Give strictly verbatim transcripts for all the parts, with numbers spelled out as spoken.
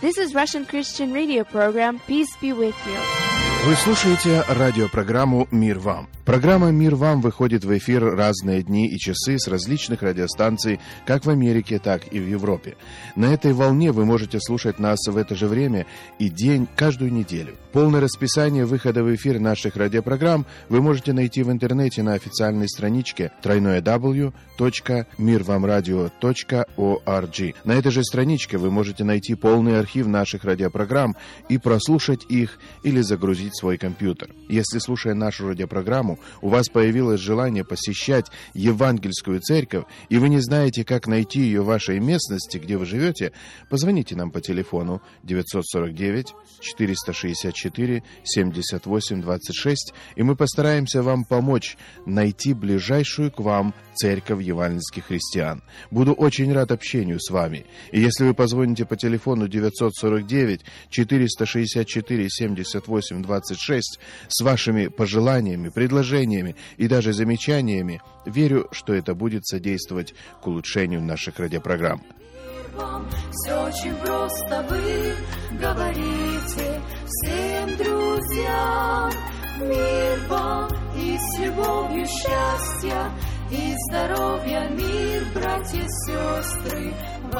This is Russian Christian radio program. Peace be with you. Вы слушаете радиопрограмму «Мир вам». Программа «Мир вам» выходит в эфир разные дни и часы с различных радиостанций, как в Америке, так и в Европе. На этой волне вы можете слушать нас в это же время и день каждую неделю. Полное расписание выхода в эфир наших радиопрограмм вы можете найти в интернете на официальной страничке дабл ю дабл ю дабл ю точка мир вам радио точка орг. На этой же страничке вы можете найти полный архив наших радиопрограмм и прослушать их или загрузить свой компьютер. Если, слушая нашу радиопрограмму, у вас появилось желание посещать Евангельскую церковь, и вы не знаете, как найти ее в вашей местности, где вы живете, позвоните нам по телефону девять сорок девять четыреста шестьдесят четыре семьдесят восемь двадцать шесть, и мы постараемся вам помочь найти ближайшую к вам церковь евангельских христиан. Буду очень рад общению с вами. И если вы позвоните по телефону девять сорок девять четыреста шестьдесят четыре семьдесят восемь двадцать шесть с вашими пожеланиями, предложениями и даже замечаниями, верю, что это будет содействовать к улучшению наших радиопрограмм. Все очень просто, вы говорите всем друзьям. Мир вам и с любовью счастья и здоровья, мир, братья, сестры,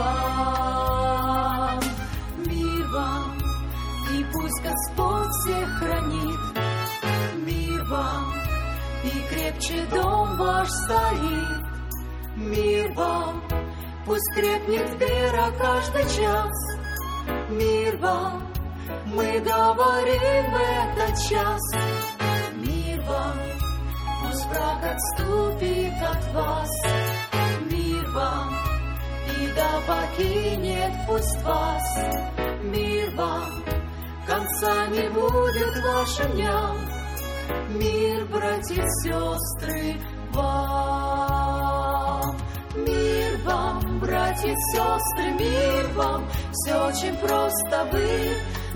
вам. Мир вам, и пусть Господь всех хранит. Мир вам, и крепче дом ваш стоит. Мир вам, пусть крепнет вера каждый час. Мир вам, мы говорим в этот час. Мир вам, пусть враг отступит от вас. Мир вам, и да покинет пусть вас. Мир вам, конца не будет вашим дням. Мир, братья, сестры, вам. Мир вам, братья, сестры, мир вам. Все очень просто, вы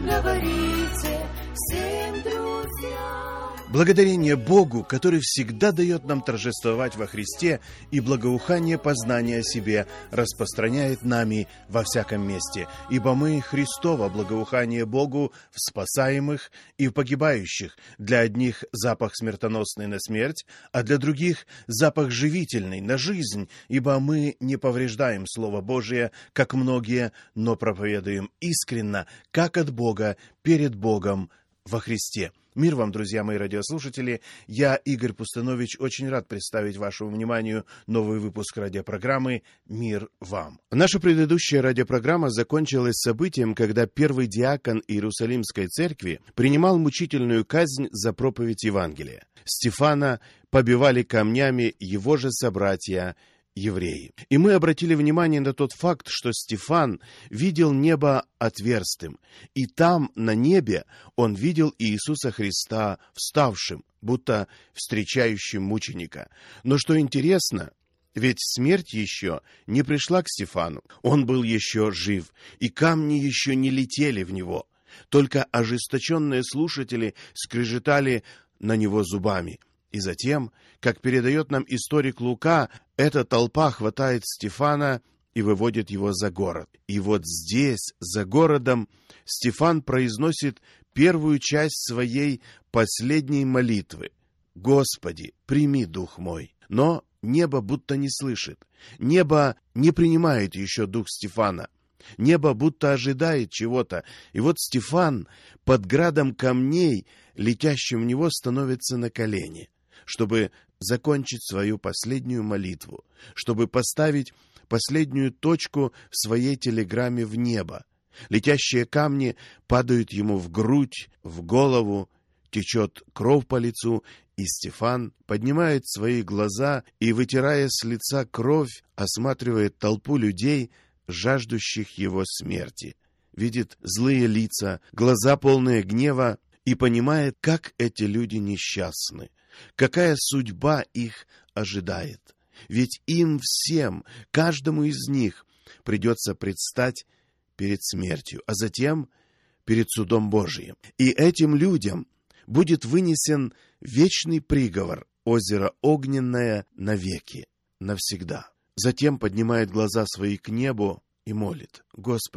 говорите всем друзьям. Благодарение Богу, который всегда дает нам торжествовать во Христе, и благоухание познания о себе распространяет нами во всяком месте, ибо мы Христово благоухание Богу в спасаемых и в погибающих, для одних запах смертоносный на смерть, а для других запах живительный на жизнь, ибо мы не повреждаем Слово Божие, как многие, но проповедуем искренно, как от Бога, перед Богом во Христе. Мир вам, друзья мои радиослушатели. Я, Игорь Пустанович, очень рад представить вашему вниманию новый выпуск радиопрограммы «Мир вам». Наша предыдущая радиопрограмма закончилась событием, когда первый диакон Иерусалимской церкви принимал мучительную казнь за проповедь Евангелия. Стефана побивали камнями его же собратья евреи. И мы обратили внимание на тот факт, что Стефан видел небо отверстым, и там, на небе, он видел Иисуса Христа вставшим, будто встречающим мученика. Но что интересно, ведь смерть еще не пришла к Стефану, он был еще жив, и камни еще не летели в него, только ожесточенные слушатели скрежетали на него зубами. И затем, как передает нам историк Лука, эта толпа хватает Стефана и выводит его за город. И вот здесь, за городом, Стефан произносит первую часть своей последней молитвы. «Господи, прими дух мой». Но небо будто не слышит. Небо не принимает еще дух Стефана. Небо будто ожидает чего-то. И вот Стефан под градом камней, летящим в него, становится на колени, чтобы закончить свою последнюю молитву, чтобы поставить последнюю точку в своей телеграмме в небо. Летящие камни падают ему в грудь, в голову, течет кровь по лицу, и Стефан поднимает свои глаза и, вытирая с лица кровь, осматривает толпу людей, жаждущих его смерти. Видит злые лица, глаза полные гнева, и понимает, как эти люди несчастны, какая судьба их ожидает. Ведь им всем, каждому из них, придется предстать перед смертью, а затем перед судом Божиим. И этим людям будет вынесен вечный приговор, озеро огненное навеки, навсегда. Затем поднимает глаза свои к небу и молит: «Господи,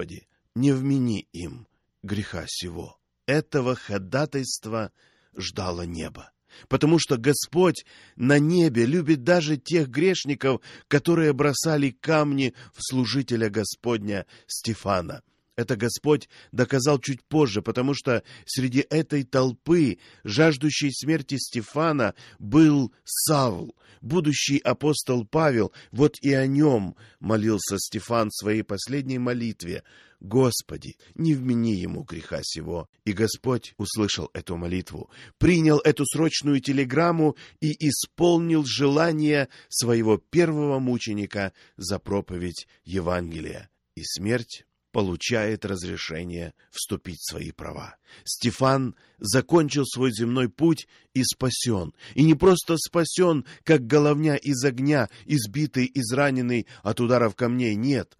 не вмени им греха сего». Этого ходатайства ждало небо. Потому что Господь на небе любит даже тех грешников, которые бросали камни в служителя Господня Стефана. Это Господь доказал чуть позже, потому что среди этой толпы, жаждущей смерти Стефана, был Савл, будущий апостол Павел. Вот и о нем молился Стефан в своей последней молитве: «Господи, не вмени ему греха сего». И Господь услышал эту молитву, принял эту срочную телеграмму и исполнил желание своего первого мученика за проповедь Евангелия. И смерть получает разрешение вступить в свои права. Стефан закончил свой земной путь и спасен. И не просто спасен, как головня из огня, избитый, израненный от ударов камней. Нет.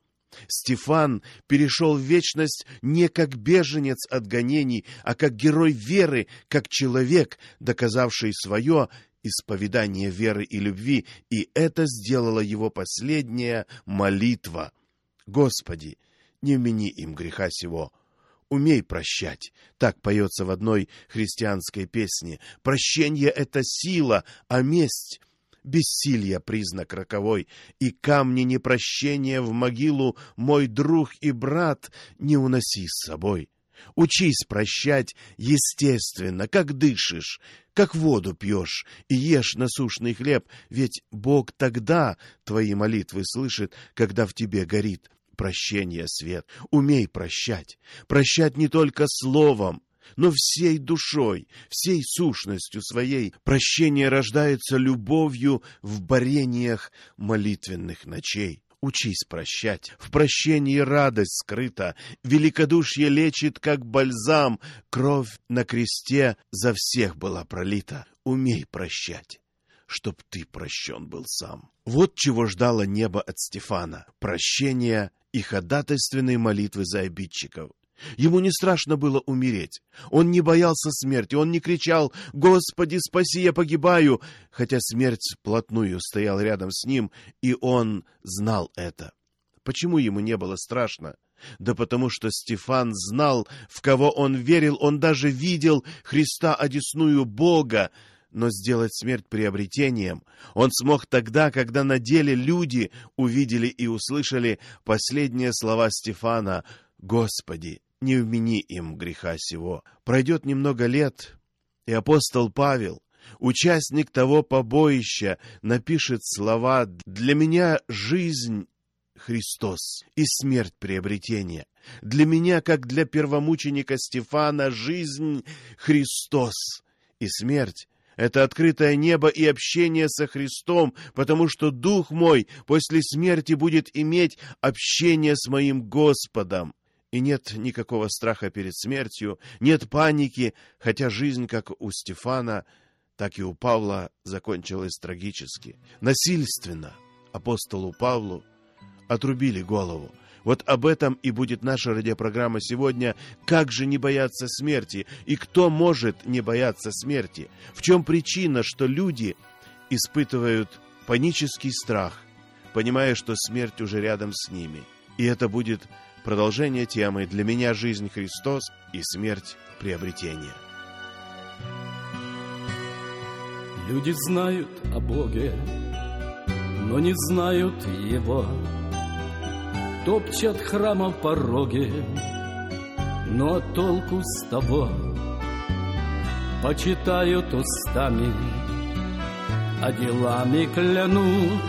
Стефан перешел в вечность не как беженец от гонений, а как герой веры, как человек, доказавший свое исповедание веры и любви. И это сделала его последняя молитва: «Господи, не вмени им греха сего, умей прощать». Так поется в одной христианской песне. Прощение — это сила, а месть — бессилье, признак роковой. И камни непрощения в могилу, мой друг и брат, не уноси с собой. Учись прощать естественно, как дышишь, как воду пьешь, и ешь насущный хлеб, ведь Бог тогда твои молитвы слышит, когда в тебе горит прощение свет. Умей прощать. Прощать не только словом, но всей душой, всей сущностью своей. Прощение рождается любовью в борениях молитвенных ночей. Учись прощать. В прощении радость скрыта. Великодушие лечит, как бальзам. Кровь на кресте за всех была пролита. Умей прощать, чтоб ты прощен был сам. Вот чего ждало небо от Стефана: прощения и ходатайственной молитвы за обидчиков. Ему не страшно было умереть. Он не боялся смерти. Он не кричал: «Господи, спаси, я погибаю!» Хотя смерть вплотную стояла рядом с ним, и он знал это. Почему ему не было страшно? Да потому что Стефан знал, в кого он верил. Он даже видел Христа одесную Бога. Но сделать смерть приобретением он смог тогда, когда на деле люди увидели и услышали последние слова Стефана: «Господи, не вмени им греха сего». Пройдет немного лет, и апостол Павел, участник того побоища, напишет слова: «Для меня жизнь Христос и смерть приобретение. Для меня, как для первомученика Стефана, жизнь Христос и смерть — это открытое небо и общение со Христом, потому что дух мой после смерти будет иметь общение с моим Господом». И нет никакого страха перед смертью, нет паники, хотя жизнь, как у Стефана, так и у Павла, закончилась трагически. Насильственно апостолу Павлу отрубили голову. Вот об этом и будет наша радиопрограмма сегодня. Как же не бояться смерти? И кто может не бояться смерти? В чем причина, что люди испытывают панический страх, понимая, что смерть уже рядом с ними? И это будет продолжение темы «Для меня жизнь Христос и смерть приобретение». Люди знают о Боге, но не знают Его. Топчат храмов пороги, но толку с того? Почитают устами, а делами клянут,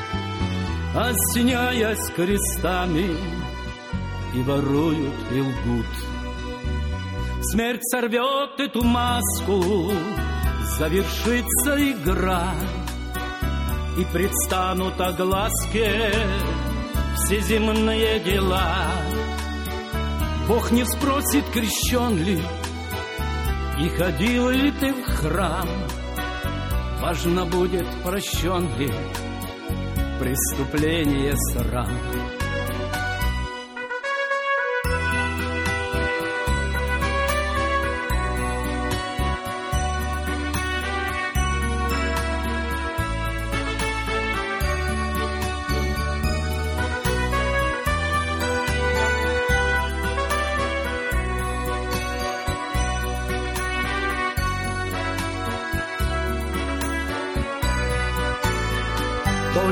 осеняясь крестами, и воруют, и лгут. Смерть сорвет эту маску, завершится игра, и предстанут огласке все земные дела. Бог не спросит, крещен ли и ходил ли ты в храм. Важно будет, прощен ли преступление срам.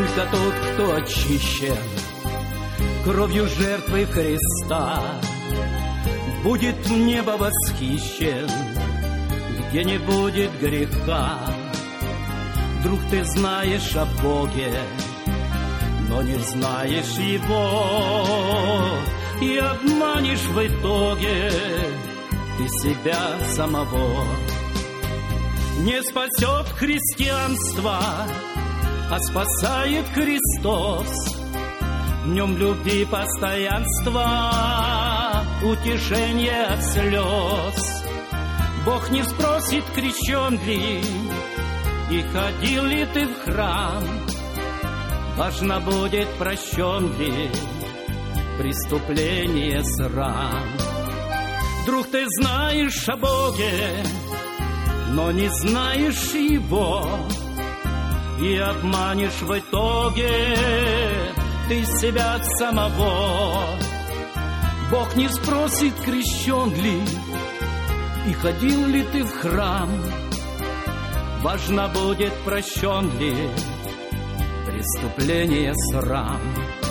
только тот, кто очищен кровью жертвы Христа, будет в небо восхищен, где не будет греха. Вдруг ты знаешь о Боге, но не знаешь Его, и обманешь в итоге ты себя самого. Не спасет христианство, а спасает Христос. В нем любви постоянства, утешение от слез. Бог не спросит, крещен ли и ходил ли ты в храм. Важно будет, прощен ли преступление срам. Вдруг ты знаешь о Боге, но не знаешь Его, и обманешь в итоге ты себя самого. Бог не спросит, крещен ли и ходил ли ты в храм. Важно будет, прощен ли преступление срам.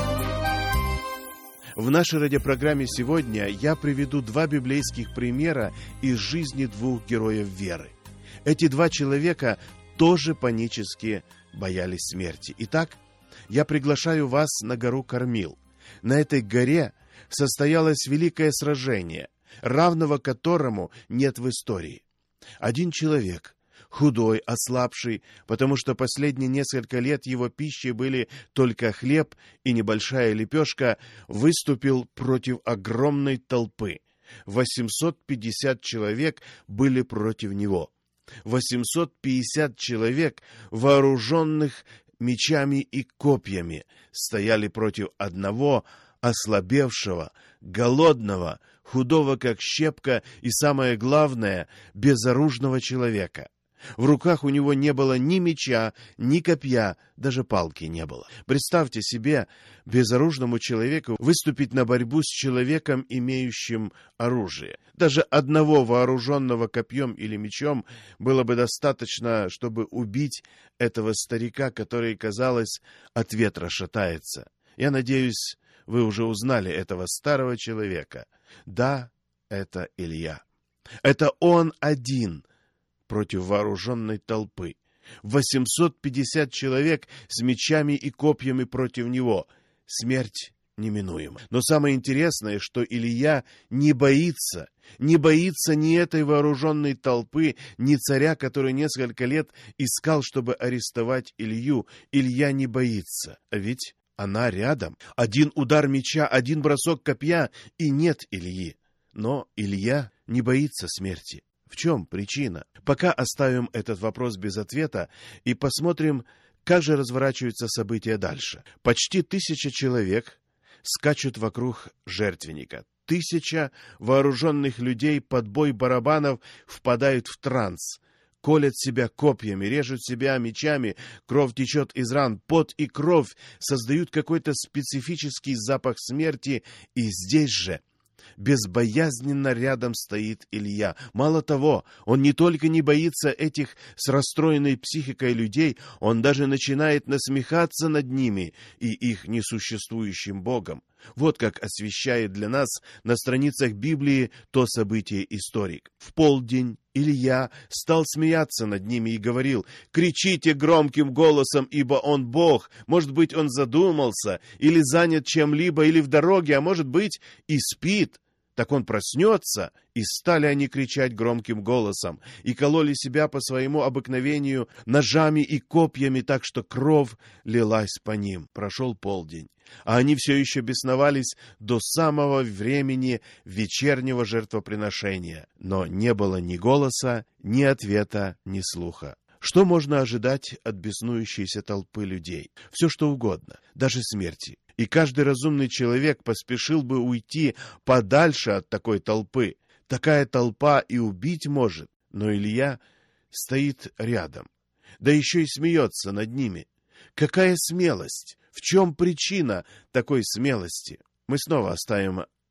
В нашей радиопрограмме сегодня я приведу два библейских примера из жизни двух героев веры. Эти два человека тоже панически боялись смерти. Итак, я приглашаю вас на гору Кормил. На этой горе состоялось великое сражение, равного которому нет в истории. Один человек, худой, ослабший, потому что последние несколько лет его пищей были только хлеб и небольшая лепешка, выступил против огромной толпы. восемьсот пятьдесят человек были против него. восемьсот пятьдесят человек, вооруженных мечами и копьями, стояли против одного ослабевшего, голодного, худого как щепка и, самое главное, безоружного человека. В руках у него не было ни меча, ни копья, даже палки не было. Представьте себе безоружному человеку выступить на борьбу с человеком, имеющим оружие. Даже одного вооруженного копьем или мечом было бы достаточно, чтобы убить этого старика, который, казалось, от ветра шатается. Я надеюсь, вы уже узнали этого старого человека. Да, это Илья. Это он один против вооруженной толпы. восемьсот пятьдесят человек с мечами и копьями против него. Смерть неминуема. Но самое интересное, что Илья не боится, не боится ни этой вооруженной толпы, ни царя, который несколько лет искал, чтобы арестовать Илью. Илья не боится, а ведь она рядом. Один удар меча, один бросок копья, и нет Ильи. Но Илья не боится смерти. В чем причина? Пока оставим этот вопрос без ответа и посмотрим, как же разворачиваются события дальше. Почти тысяча человек скачут вокруг жертвенника. Тысяча вооруженных людей под бой барабанов впадают в транс. Колят себя копьями, режут себя мечами, кровь течет из ран, пот и кровь создают какой-то специфический запах смерти, и здесь же безбоязненно рядом стоит Илья. Мало того, он не только не боится этих с расстроенной психикой людей, он даже начинает насмехаться над ними и их несуществующим Богом. Вот как освещает для нас на страницах Библии то событие историк. В полдень Илья стал смеяться над ними и говорил: «Кричите громким голосом, ибо он Бог. Может быть, он задумался, или занят чем-либо, или в дороге, а может быть, и спит». Так он проснется, и стали они кричать громким голосом, и кололи себя по своему обыкновению ножами и копьями, так что кровь лилась по ним. Прошел полдень, а они все еще бесновались до самого времени вечернего жертвоприношения. Но не было ни голоса, ни ответа, ни слуха. Что можно ожидать от беснующейся толпы людей? Все что угодно, даже смерти. И каждый разумный человек поспешил бы уйти подальше от такой толпы. Такая толпа и убить может. Но Илья стоит рядом, да еще и смеется над ними. Какая смелость! В чем причина такой смелости? Мы снова оставим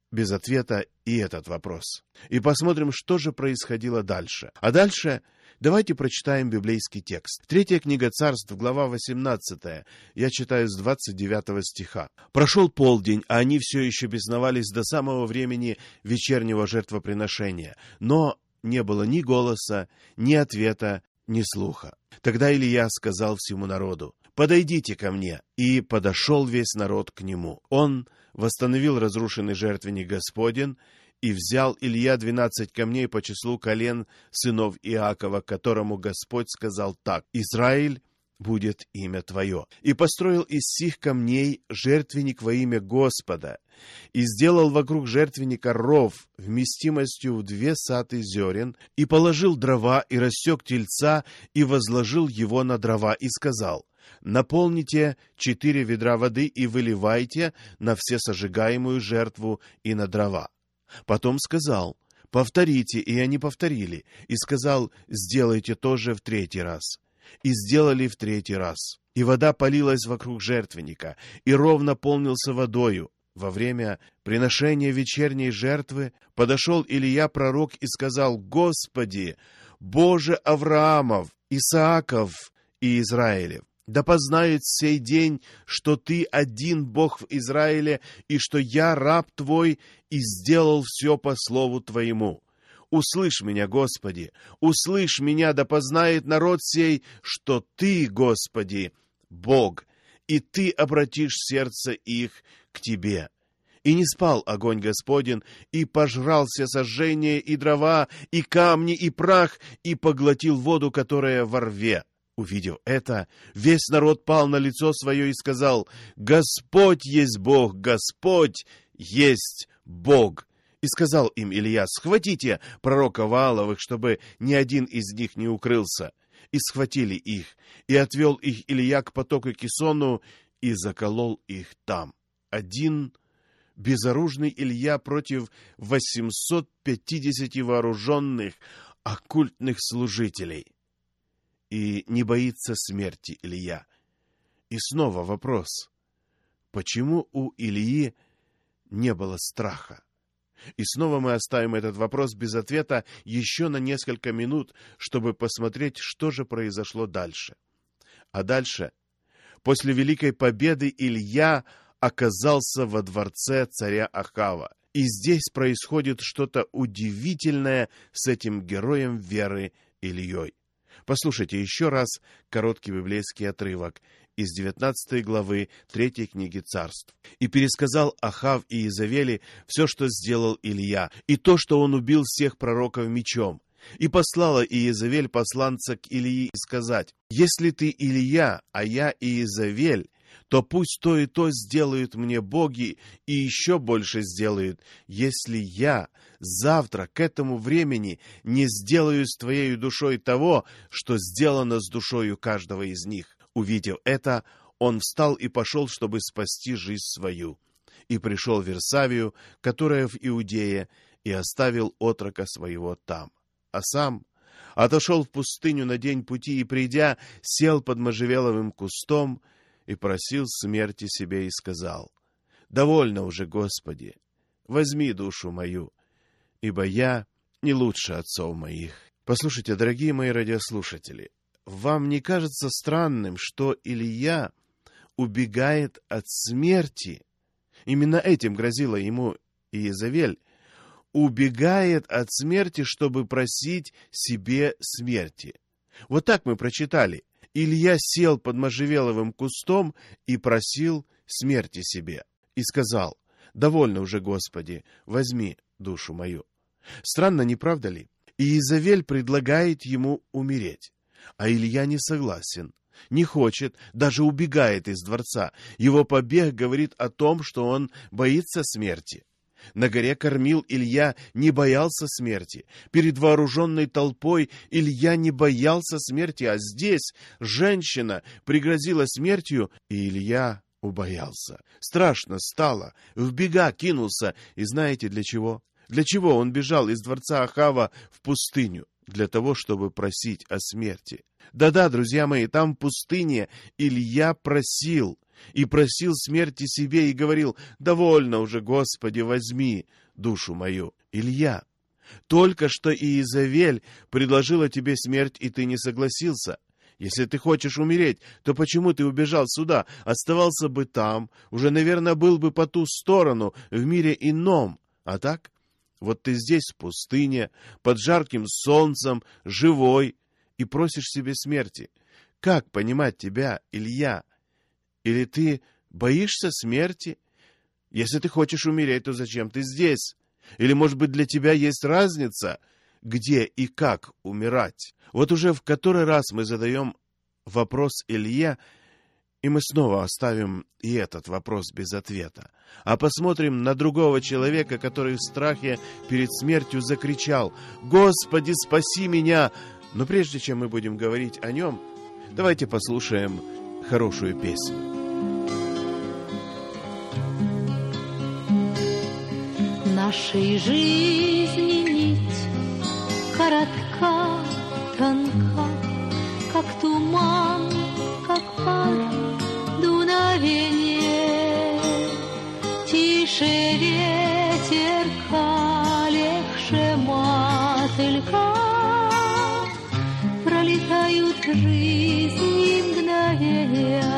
без ответа и этот вопрос. И посмотрим, что же происходило дальше. А дальше давайте прочитаем библейский текст. Третья книга Царств, глава восемнадцатая. Я читаю с двадцать девятого стиха. «Прошел полдень, а они все еще бесновались до самого времени вечернего жертвоприношения. Но не было ни голоса, ни ответа, ни слуха. Тогда Илья сказал всему народу: «Подойдите ко мне». И подошел весь народ к нему. Он восстановил разрушенный жертвенник Господень, и взял Илья двенадцать камней по числу колен сынов Иакова, которому Господь сказал так: «Израиль будет имя твое». И построил из сих камней жертвенник во имя Господа, и сделал вокруг жертвенника ров вместимостью в две саты зерен, и положил дрова, и рассек тельца, и возложил его на дрова, и сказал: «Наполните четыре ведра воды и выливайте на всесожигаемую жертву и на дрова». Потом сказал: «Повторите», и они повторили, и сказал: «Сделайте тоже в третий раз». И сделали в третий раз. И вода полилась вокруг жертвенника, и ров наполнился водою. Во время приношения вечерней жертвы подошел Илья пророк и сказал: «Господи, Боже Авраамов, Исааков и Израилев, да познает сей день, что Ты один Бог в Израиле, и что я, раб Твой, и сделал все по слову Твоему. Услышь меня, Господи, услышь меня, да познает народ сей, что Ты, Господи, Бог, и Ты обратишь сердце их к Тебе». И не спал огонь Господень, и пожрал все сожжения, и дрова, и камни, и прах, и поглотил воду, которая во рве. Увидев это, весь народ пал на лицо свое и сказал: «Господь есть Бог, Господь есть Бог». И сказал им Илья: «Схватите пророка Вааловых, чтобы ни один из них не укрылся». И схватили их, и отвел их Илья к потоку Кисону, и заколол их там. Один безоружный Илья против восьмисот пятидесяти вооруженных оккультных служителей. И не боится смерти Илья. И снова вопрос: почему у Ильи не было страха? И снова мы оставим этот вопрос без ответа еще на несколько минут, чтобы посмотреть, что же произошло дальше. А дальше, после великой победы, Илья оказался во дворце царя Ахава. И здесь происходит что-то удивительное с этим героем веры Ильей. Послушайте еще раз короткий библейский отрывок из девятнадцатой главы третьей книги Царств. «И пересказал Ахав и Иезавели все, что сделал Илья, и то, что он убил всех пророков мечом. И послала Иезавель посланца к Илии сказать: если ты Илья, а я Иезавель, то пусть то и то сделают мне боги, и еще больше сделают, если я завтра к этому времени не сделаю с твоей душой того, что сделано с душою каждого из них». Увидев это, он встал и пошел, чтобы спасти жизнь свою. И пришел в Версавию, которая в Иудее, и оставил отрока своего там. А сам отошел в пустыню на день пути, и, придя, сел под можжевеловым кустом и просил смерти себе, и сказал: «Довольно уже, Господи, возьми душу мою, ибо я не лучше отцов моих». Послушайте, дорогие мои радиослушатели, вам не кажется странным, что Илья убегает от смерти? Именно этим грозила ему Иезавель. Убегает от смерти, чтобы просить себе смерти. Вот так мы прочитали. Илья сел под можжевеловым кустом и просил смерти себе. И сказал: «Довольно уже, Господи, возьми душу мою». Странно, не правда ли? Иезавель предлагает ему умереть. А Илья не согласен, не хочет, даже убегает из дворца. Его побег говорит о том, что он боится смерти. На горе Кормил Илья не боялся смерти. Перед вооруженной толпой Илья не боялся смерти, а здесь женщина пригрозила смертью, и Илья убоялся. Страшно стало, в бега кинулся. И знаете для чего? Для чего он бежал из дворца Ахава в пустыню? Для того, чтобы просить о смерти. Да-да, друзья мои, там в пустыне Илья просил, и просил смерти себе, и говорил: «Довольно уже, Господи, возьми душу мою. Илья, только что Иезавель предложила тебе смерть, и ты не согласился. Если ты хочешь умереть, то почему ты убежал сюда? Оставался бы там, уже, наверное, был бы по ту сторону, в мире ином. А так, вот ты здесь, в пустыне, под жарким солнцем, живой, и просишь себе смерти. Как понимать тебя, Илья? Или ты боишься смерти? Если ты хочешь умереть, то зачем ты здесь? Или, может быть, для тебя есть разница, где и как умирать? Вот уже в который раз мы задаем вопрос Илье, и мы снова оставим и этот вопрос без ответа. А посмотрим на другого человека, который в страхе перед смертью закричал: «Господи, спаси меня!» Но прежде чем мы будем говорить о нем, давайте послушаем хорошую песню. Нашей жизни нить коротка, тонка, как туман, как пар, дуновенье. Тише ветерка, легче мотылька, пролетают жизни мгновения.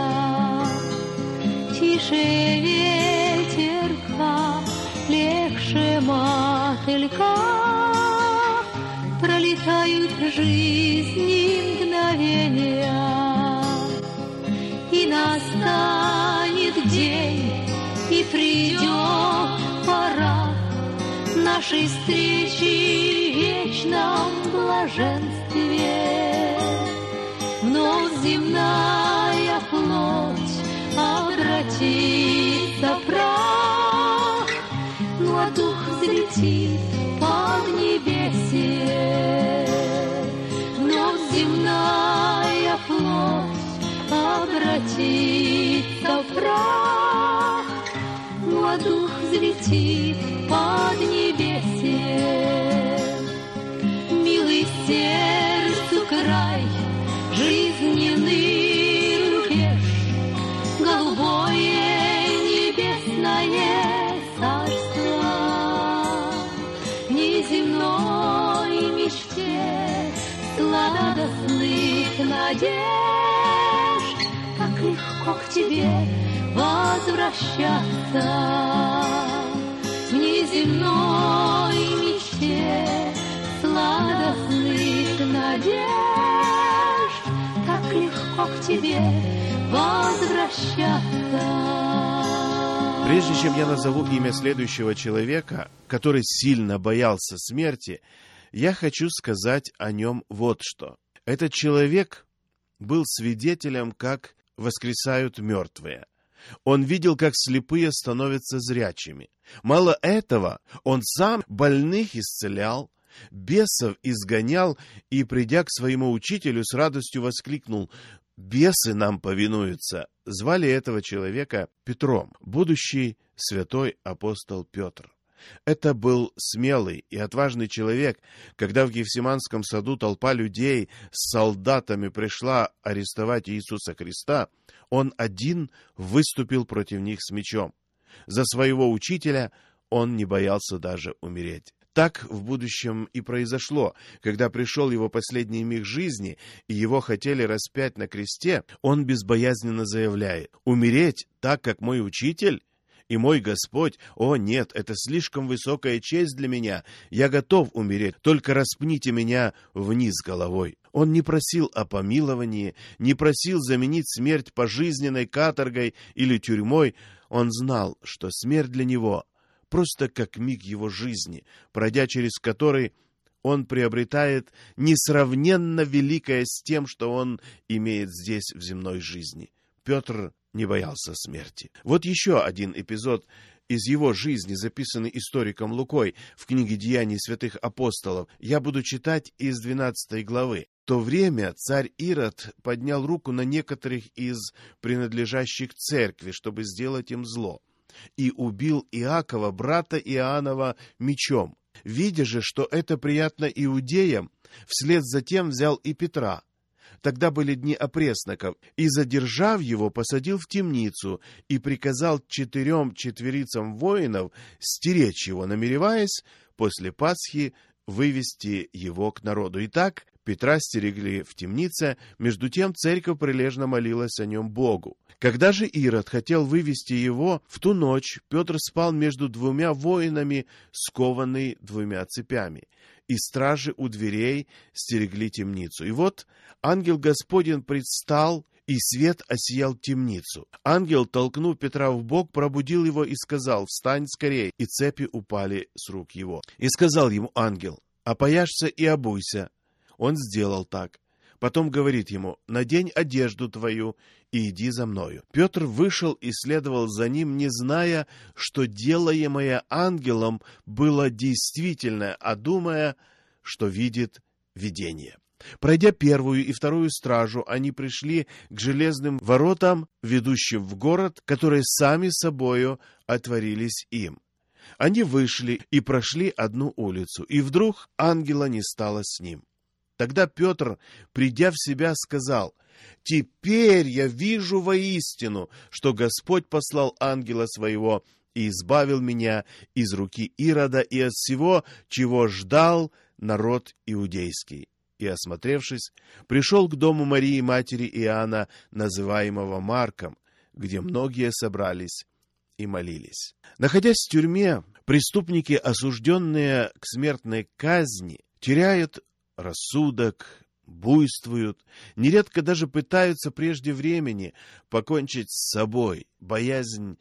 Тише ветерка, легче мотылька, пролетают жизни мгновения. И настанет день, и придет пора нашей встречи в вечном блаженстве. Вновь земная плоть обратится в прах, ну а дух взлетит под небесие. Вновь земная плоть обратится в прах, ну а дух взлетит под небесие. Милый сердцу край, жизненный рубеж, голубое небесное царство. В неземной мечте сладостных надежд так легко к тебе возвращаться. В неземной мечте сладостных надежд так легко к тебе возвращаться. Прежде чем я назову имя следующего человека, который сильно боялся смерти, я хочу сказать о нем вот что. Этот человек был свидетелем, как воскресают мертвые. Он видел, как слепые становятся зрячими. Мало этого, он сам больных исцелял, бесов изгонял и, придя к своему учителю, с радостью воскликнул: «Бесы нам повинуются». Звали этого человека Петром, будущий святой апостол Петр. Это был смелый и отважный человек. Когда в Гефсиманском саду толпа людей с солдатами пришла арестовать Иисуса Христа, он один выступил против них с мечом. За своего учителя он не боялся даже умереть. Так в будущем и произошло. Когда пришел его последний миг жизни, и его хотели распять на кресте, он безбоязненно заявляет: «Умереть так, как мой учитель и мой Господь? О, нет, это слишком высокая честь для меня. Я готов умереть, только распните меня вниз головой». Он не просил о помиловании, не просил заменить смерть пожизненной каторгой или тюрьмой. Он знал, что смерть для него просто как миг его жизни, пройдя через который он приобретает несравненно великое с тем, что он имеет здесь в земной жизни. Петр не боялся смерти. Вот еще один эпизод из его жизни, записанный историком Лукой в книге «Деяний святых апостолов». Я буду читать из двенадцатой главы. В то время царь Ирод поднял руку на некоторых из принадлежащих церкви, чтобы сделать им зло, и убил Иакова, брата Иоаннова, мечом. Видя же, что это приятно иудеям, вслед за тем взял и Петра. Тогда были дни опресноков. И, задержав его, посадил в темницу и приказал четырем четверицам воинов стеречь его, намереваясь после Пасхи вывести его к народу. Итак, Петра стерегли в темнице, между тем церковь прилежно молилась о нем Богу. Когда же Ирод хотел вывести его, в ту ночь Петр спал между двумя воинами, скованный двумя цепями, и стражи у дверей стерегли темницу. И вот ангел Господень предстал, и свет осиял темницу. Ангел, толкнув Петра в бок, пробудил его и сказал: «Встань скорей!» И цепи упали с рук его. И сказал ему ангел: «Опояшься и обуйся». Он сделал так. Потом говорит ему: «Надень одежду твою и иди за мною». Петр вышел и следовал за ним, не зная, что делаемое ангелом было действительное, а думая, что видит видение. Пройдя первую и вторую стражу, они пришли к железным воротам, ведущим в город, которые сами собою отворились им. Они вышли и прошли одну улицу, и вдруг ангела не стало с ним. Тогда Петр, придя в себя, сказал: «Теперь я вижу воистину, что Господь послал ангела своего и избавил меня из руки Ирода и от всего, чего ждал народ иудейский». И, осмотревшись, пришел к дому Марии, матери Иоанна, называемого Марком, где многие собрались и молились. Находясь в тюрьме, преступники, осужденные к смертной казни, теряют рассудок, буйствуют, нередко даже пытаются прежде времени покончить с собой. Боязнь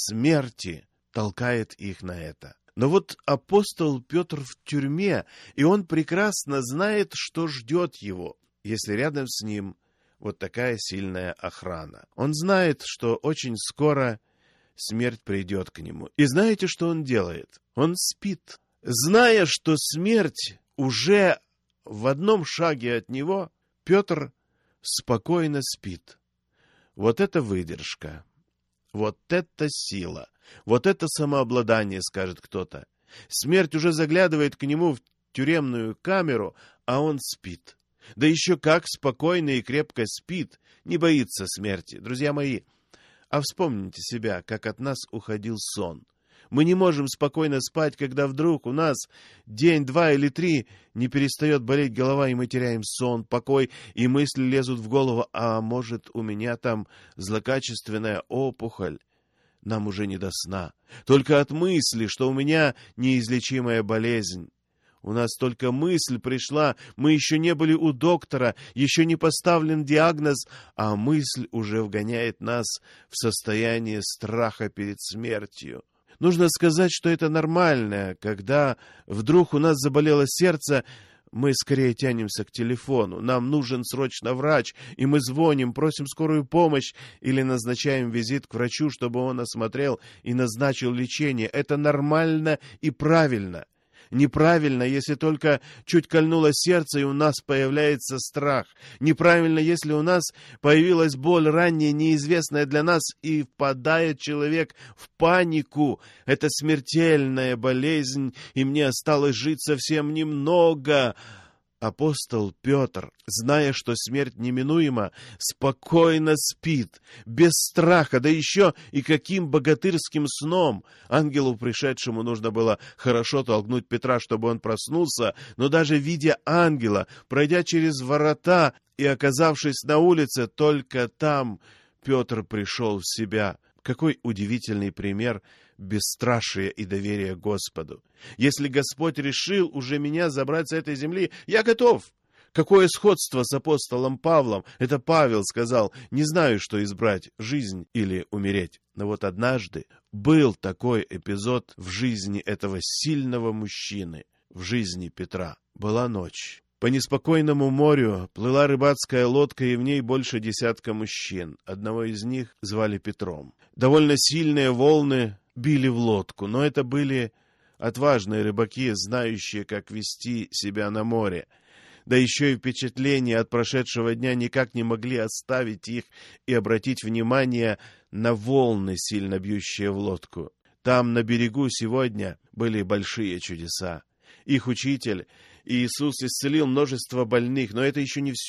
смерти толкает их на это. Но вот апостол Петр в тюрьме, и он прекрасно знает, что ждет его, если рядом с ним вот такая сильная охрана. Он знает, что очень скоро смерть придет к нему. И знаете, что он делает? Он спит. Зная, что смерть уже в одном шаге от него, Петр спокойно спит. Вот это выдержка, вот это сила, вот это самообладание, скажет кто-то. Смерть уже заглядывает к нему в тюремную камеру, а он спит. Да еще как спокойно и крепко спит, не боится смерти. Друзья мои, а вспомните себя, как от нас уходил сон. Мы не можем спокойно спать, когда вдруг у нас день, два или три не перестает болеть голова, и мы теряем сон, покой, и мысли лезут в голову: а может, у меня там злокачественная опухоль? Нам уже не до сна. Только от мысли, что у меня неизлечимая болезнь. У нас только мысль пришла, мы еще не были у доктора, еще не поставлен диагноз, а мысль уже вгоняет нас в состояние страха перед смертью. Нужно сказать, что это нормально, когда вдруг у нас заболело сердце, мы скорее тянемся к телефону. Нам нужен срочно врач, и мы звоним, просим скорую помощь или назначаем визит к врачу, чтобы он осмотрел и назначил лечение. Это нормально и правильно. Неправильно, если только чуть кольнуло сердце, и у нас появляется страх. Неправильно, если у нас появилась боль ранее, неизвестная для нас, и впадает человек в панику. Это смертельная болезнь, и мне осталось жить совсем немного. Апостол Петр, зная, что смерть неминуема, спокойно спит, без страха, да еще и каким богатырским сном. Ангелу пришедшему нужно было хорошо толкнуть Петра, чтобы он проснулся, но даже видя ангела, пройдя через ворота и оказавшись на улице, только там Петр пришел в себя. Какой удивительный пример бесстрашия и доверия Господу. Если Господь решил уже меня забрать с этой земли, я готов. Какое сходство с апостолом Павлом. Это Павел сказал: не знаю, что избрать, жизнь или умереть. Но вот однажды был такой эпизод в жизни этого сильного мужчины, в жизни Петра. Была ночь. По неспокойному морю плыла рыбацкая лодка, и в ней больше десятка мужчин. Одного из них звали Петром. Довольно сильные волны били в лодку, но это были отважные рыбаки, знающие, как вести себя на море. Да еще и впечатления от прошедшего дня никак не могли оставить их и обратить внимание на волны, сильно бьющие в лодку. Там, на берегу, сегодня были большие чудеса. Их учитель Иисус исцелил множество больных, но это еще не все.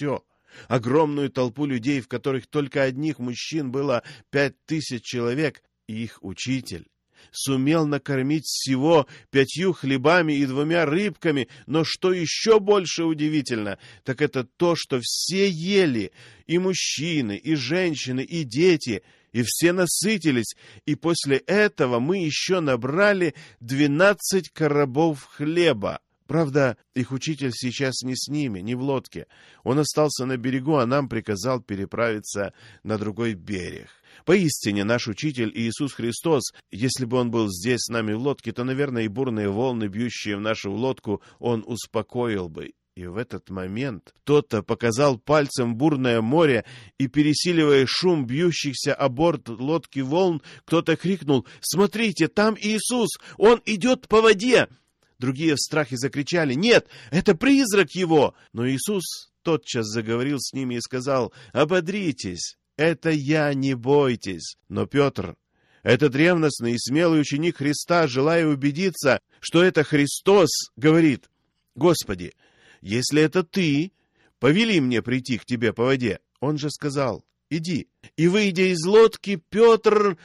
огромную толпу людей, в которых только одних мужчин было пять тысяч человек, и их учитель сумел накормить всего пятью хлебами и двумя рыбками. Но что еще больше удивительно, так это то, что все ели, и мужчины, и женщины, и дети, и все насытились. И после этого мы еще набрали двенадцать коробов хлеба. Правда, их учитель сейчас не с ними, не в лодке. Он остался на берегу, а нам приказал переправиться на другой берег. Поистине, наш учитель Иисус Христос, если бы он был здесь с нами в лодке, то, наверное, и бурные волны, бьющие в нашу лодку, он успокоил бы. И в этот момент кто-то показал пальцем бурное море, и, пересиливая шум бьющихся о борт лодки волн, кто-то крикнул: «Смотрите, там Иисус! Он идет по воде!» Другие в страхе закричали: «Нет, это призрак его!» Но Иисус тотчас заговорил с ними и сказал: «Ободритесь, это я, не бойтесь». Но Петр, этот ревностный и смелый ученик Христа, желая убедиться, что это Христос, говорит: «Господи, если это ты, повели мне прийти к тебе по воде». Он же сказал: «Иди». И, выйдя из лодки, Петр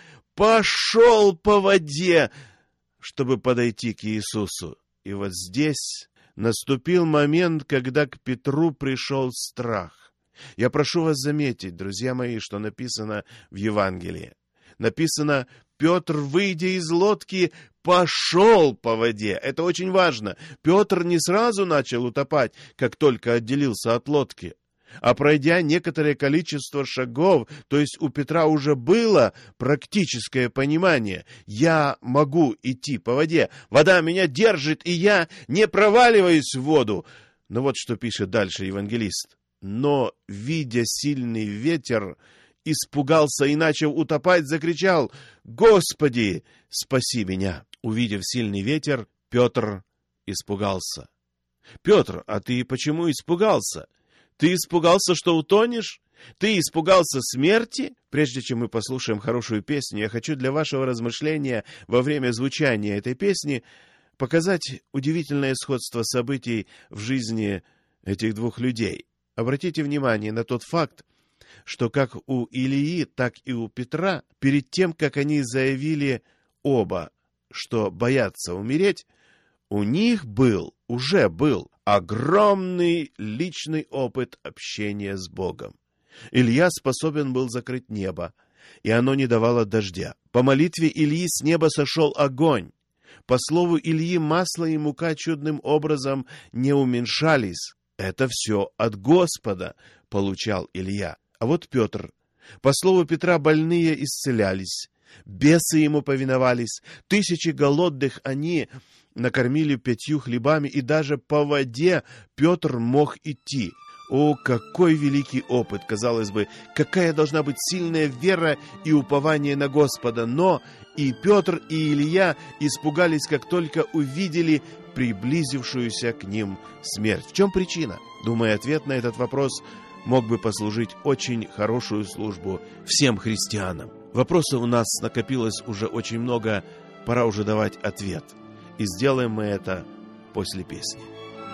пошел по воде, чтобы подойти к Иисусу. И вот здесь наступил момент, когда к Петру пришел страх. Я прошу вас заметить, друзья мои, что написано в Евангелии. Написано: Петр, выйдя из лодки, пошел по воде. Это очень важно. Петр не сразу начал утопать, как только отделился от лодки. А пройдя некоторое количество шагов, то есть у Петра уже было практическое понимание: я могу идти по воде, вода меня держит, и я не проваливаюсь в воду. Но вот что пишет дальше евангелист. Но, видя сильный ветер, испугался и, начав утопать, закричал: «Господи, спаси меня!» Увидев сильный ветер, Петр испугался. «Петр, а ты почему испугался? Ты испугался, что утонешь? Ты испугался смерти?» Прежде чем мы послушаем хорошую песню, я хочу для вашего размышления во время звучания этой песни показать удивительное сходство событий в жизни этих двух людей. Обратите внимание на тот факт, что как у Илии, так и у Петра, перед тем, как они заявили оба, что боятся умереть, у них был, уже был огромный личный опыт общения с Богом. Илья способен был закрыть небо, и оно не давало дождя. По молитве Ильи с неба сошел огонь. По слову Ильи, масло и мука чудным образом не уменьшались. Это все от Господа получал Илья. А вот Петр. По слову Петра, больные исцелялись, бесы ему повиновались, тысячи голодных они накормили пятью хлебами, и даже по воде Петр мог идти. О, какой великий опыт! Казалось бы, какая должна быть сильная вера и упование на Господа. Но и Петр, и Илья испугались, как только увидели приблизившуюся к ним смерть. В чем причина? Думаю, ответ на этот вопрос мог бы послужить очень хорошую службу всем христианам. Вопросов у нас накопилось уже очень много, пора уже давать ответ. И сделаем мы это после песни.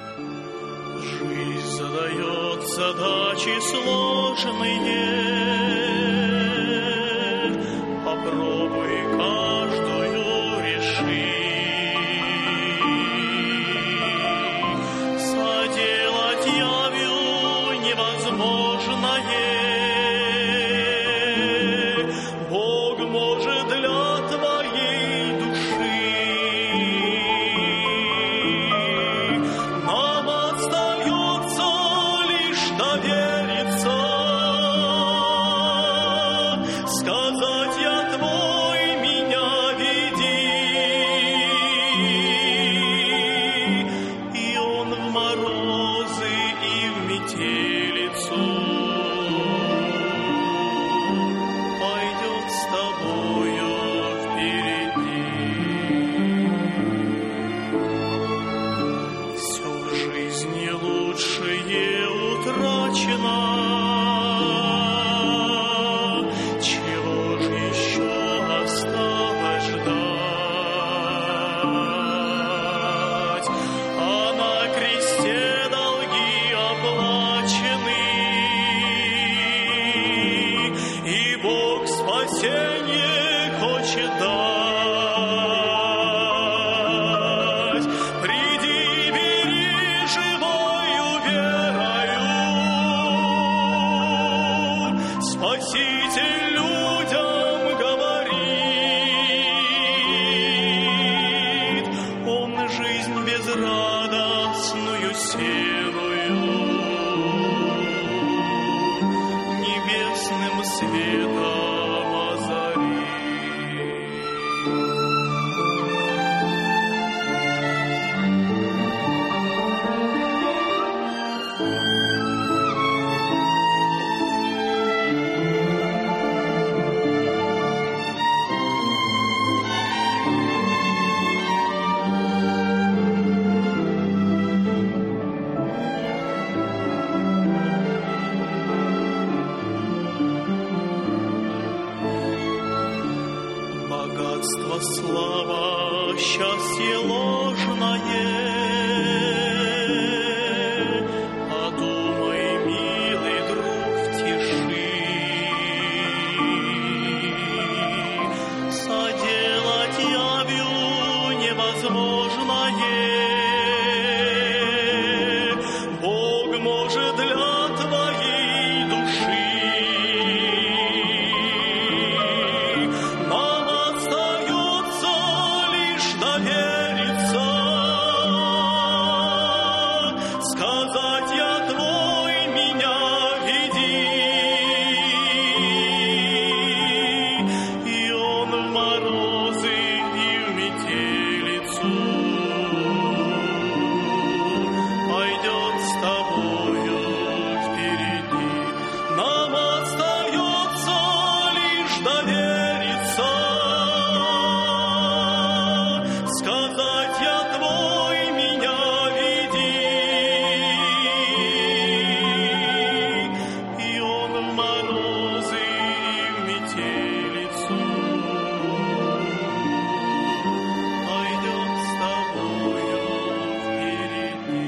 Жизнь задает задачи сложные, попробуй каждую решить. Соделать явью невозможное Бог может для твоей души. Нам остается лишь довериться богатство, слава, счастье ложное. Подумай, милый друг, в тиши, соделать явью невозможное. Бог может для твоей души. Нам остается лишь довериться, сказать: я твой, меня веди. И он в морозы и в метелицу пойдет с тобою впереди. Нам остается лишь довериться, сказать: я твой, меня веди. И он в морозы и в метелицу пойдет с тобою впереди.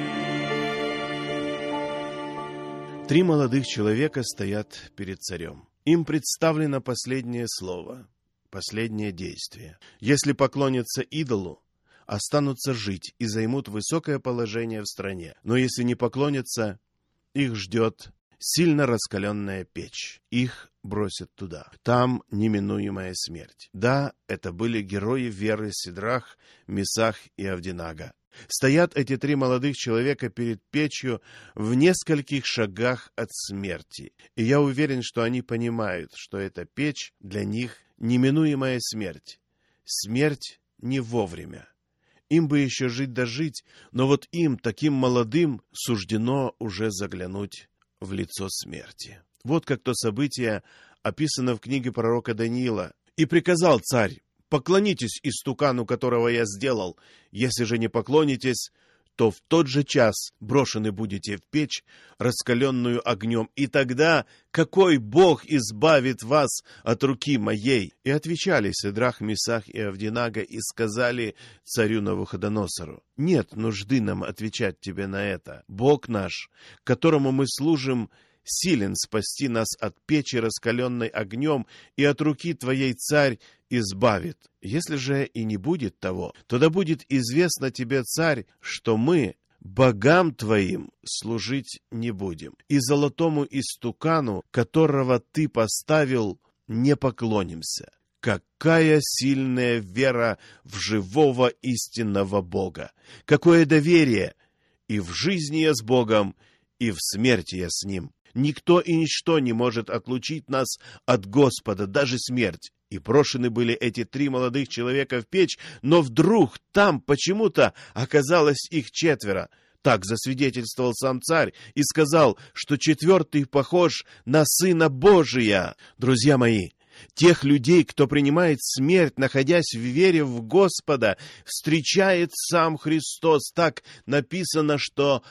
Три молодых человека стоят перед царем. Им представлено последнее слово, последнее действие. Если поклонятся идолу, останутся жить и займут высокое положение в стране. Но если не поклонятся, их ждет сильно раскаленная печь. Их бросят туда. Там неминуемая смерть. Да, это были герои веры Сидрах, Месах и Авдинага. Стоят эти три молодых человека перед печью в нескольких шагах от смерти. И я уверен, что они понимают, что эта печь для них неминуемая смерть. Смерть не вовремя. Им бы еще жить да жить, но вот им, таким молодым, суждено уже заглянуть в лицо смерти. Вот как то событие описано в книге пророка Даниила. «И приказал царь: поклонитесь истукану, которого я сделал. Если же не поклонитесь, то в тот же час брошены будете в печь, раскаленную огнем, и тогда какой Бог избавит вас от руки моей?» И отвечали Сидрах, Месах и Авдинага и сказали царю Навуходоносору: «Нет нужды нам отвечать тебе на это. Бог наш, которому мы служим, силен спасти нас от печи, раскаленной огнем, и от руки твоей, царь, избавит. Если же и не будет того, то да будет известно тебе, царь, что мы богам твоим служить не будем, и золотому истукану, которого ты поставил, не поклонимся». Какая сильная вера в живого истинного Бога! Какое доверие! И в жизни я с Богом, и в смерти я с Ним. Никто и ничто не может отлучить нас от Господа, даже смерть. И брошены были эти три молодых человека в печь, но вдруг там почему-то оказалось их четверо. Так засвидетельствовал сам царь и сказал, что четвертый похож на Сына Божия. Друзья мои, тех людей, кто принимает смерть, находясь в вере в Господа, встречает сам Христос. Так написано, что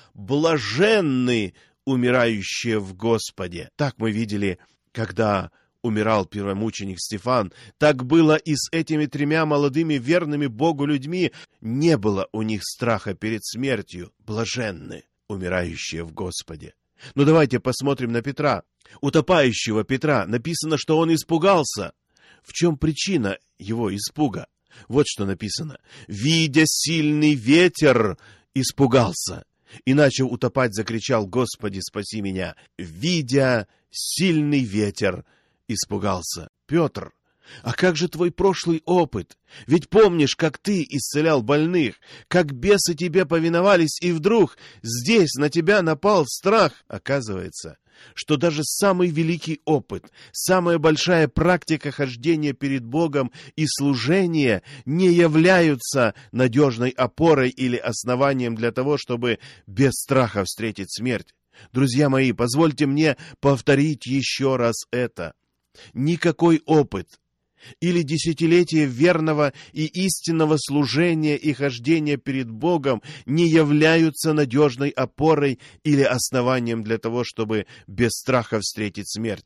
блаженны умирающие в Господе. Так мы видели, когда умирал первомученик Стефан. Так было и с этими тремя молодыми верными Богу людьми. Не было у них страха перед смертью. Блаженны умирающие в Господе. Ну давайте посмотрим на Петра. Утопающего Петра написано, что он испугался. В чем причина его испуга? Вот что написано. «Видя сильный ветер, испугался, и, начав утопать, закричал: Господи, спаси меня!» Видя сильный ветер, испугался. Петр, а как же твой прошлый опыт? Ведь помнишь, как ты исцелял больных, как бесы тебе повиновались, и вдруг здесь на тебя напал страх. Оказывается, что даже самый великий опыт, самая большая практика хождения перед Богом и служения не являются надежной опорой или основанием для того, чтобы без страха встретить смерть. Друзья мои, позвольте мне повторить еще раз это. Никакой опыт или десятилетие верного и истинного служения и хождения перед Богом не являются надежной опорой или основанием для того, чтобы без страха встретить смерть.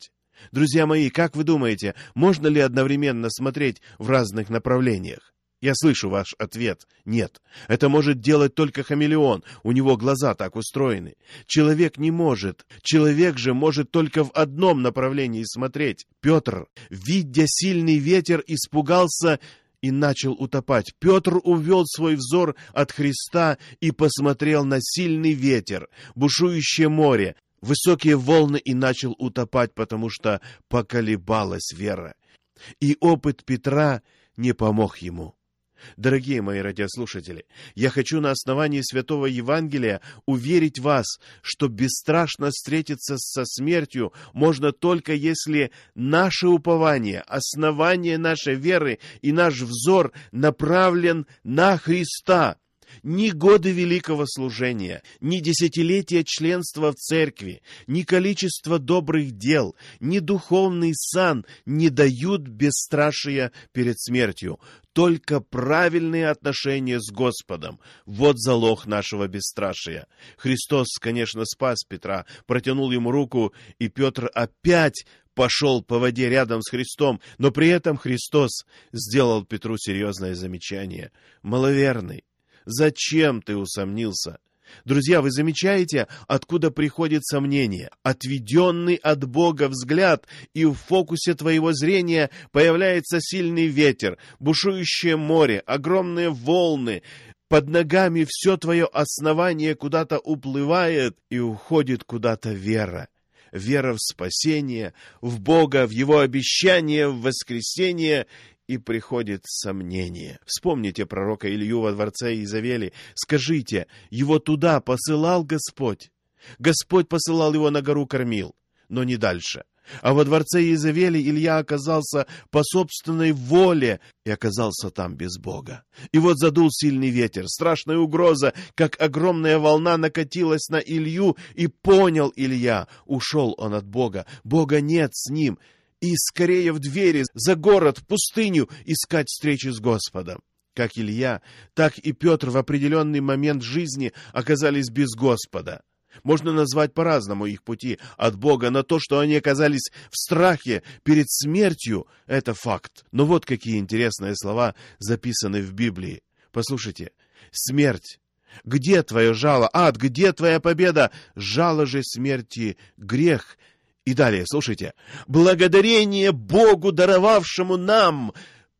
Друзья мои, как вы думаете, можно ли одновременно смотреть в разных направлениях? Я слышу ваш ответ. Нет. Это может делать только хамелеон. У него глаза так устроены. Человек не может. Человек же может только в одном направлении смотреть. Петр, видя сильный ветер, испугался и начал утопать. Петр увел свой взор от Христа и посмотрел на сильный ветер, бушующее море, высокие волны и начал утопать, потому что поколебалась вера. И опыт Петра не помог ему. Дорогие мои радиослушатели, я хочу на основании Святого Евангелия уверить вас, что бесстрашно встретиться со смертью можно только если наше упование, основание нашей веры и наш взор направлен на Христа. Ни годы великого служения, ни десятилетия членства в церкви, ни количество добрых дел, ни духовный сан не дают бесстрашия перед смертью. Только правильные отношения с Господом. Вот залог нашего бесстрашия. Христос, конечно, спас Петра, протянул ему руку, и Петр опять пошел по воде рядом с Христом, но при этом Христос сделал Петру серьезное замечание. «Маловерный, зачем ты усомнился?» Друзья, вы замечаете, откуда приходит сомнение? Отведенный от Бога взгляд, и в фокусе твоего зрения появляется сильный ветер, бушующее море, огромные волны. Под ногами все твое основание куда-то уплывает, и уходит куда-то вера. Вера в спасение, в Бога, в Его обещание, в воскресение, и приходит сомнение. Вспомните пророка Илью во дворце Иезавели. Скажите, его туда посылал Господь? Господь посылал его на гору Кормил, но не дальше. А во дворце Иезавели Илья оказался по собственной воле и оказался там без Бога. И вот задул сильный ветер, страшная угроза, как огромная волна накатилась на Илью, и понял Илья, ушел он от Бога, Бога нет с ним. И скорее в двери, за город, в пустыню искать встречи с Господом. Как Илья, так и Петр в определенный момент жизни оказались без Господа. Можно назвать по-разному их пути от Бога, на то, что они оказались в страхе перед смертью, это факт. Но вот какие интересные слова записаны в Библии. Послушайте. «Смерть, где твое жало? Ад, где твоя победа? Жало же смерти грех». И далее, слушайте. «Благодарение Богу, даровавшему нам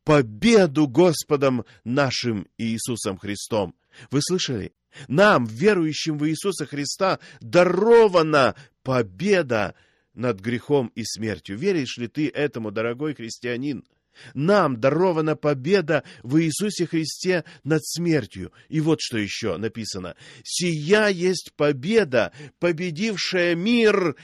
победу Господом нашим Иисусом Христом». Вы слышали? Нам, верующим в Иисуса Христа, дарована победа над грехом и смертью. Веришь ли ты этому, дорогой христианин? Нам дарована победа в Иисусе Христе над смертью. И вот что еще написано. «Сия есть победа, победившая мир,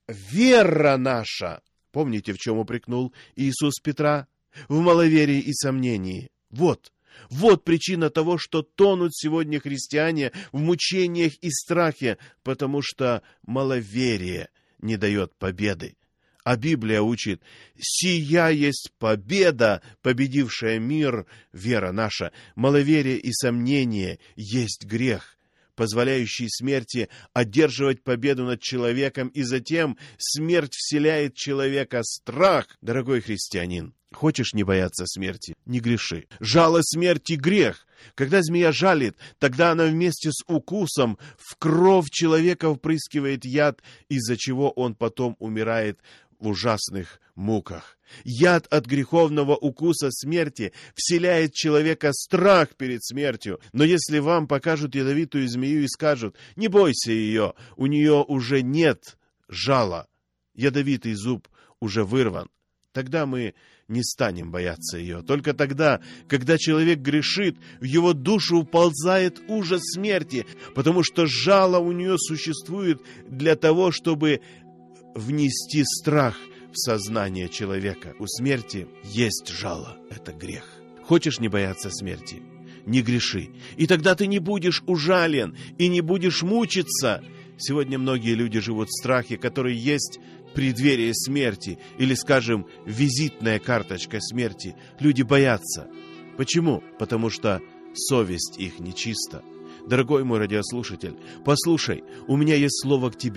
вера наша». Помните, в чем упрекнул Иисус Петра? В маловерии и сомнении. Вот, вот причина того, что тонут сегодня христиане в мучениях и страхе, потому что маловерие не дает победы. А Библия учит, сия есть победа, победившая мир, вера наша. Маловерие и сомнение есть грех, позволяющий смерти одерживать победу над человеком, и затем смерть вселяет в человека страх. Дорогой христианин, хочешь не бояться смерти? Не греши. Жало смерти — грех. Когда змея жалит, тогда она вместе с укусом в кровь человека впрыскивает яд, из-за чего он потом умирает в ужасных муках. Яд от греховного укуса смерти вселяет в человека страх перед смертью. Но если вам покажут ядовитую змею и скажут: «Не бойся ее, у нее уже нет жала, ядовитый зуб уже вырван», тогда мы не станем бояться ее. Только тогда, когда человек грешит, в его душу уползает ужас смерти, потому что жало у нее существует для того, чтобы внести страх в сознание человека. У смерти есть жало. Это грех. Хочешь не бояться смерти? Не греши. И тогда ты не будешь ужален и не будешь мучиться. Сегодня многие люди живут в страхе, который есть преддверие смерти, или, скажем, визитная карточка смерти. Люди боятся. Почему? Потому что совесть их нечиста. Дорогой мой радиослушатель, послушай, у меня есть слово к тебе.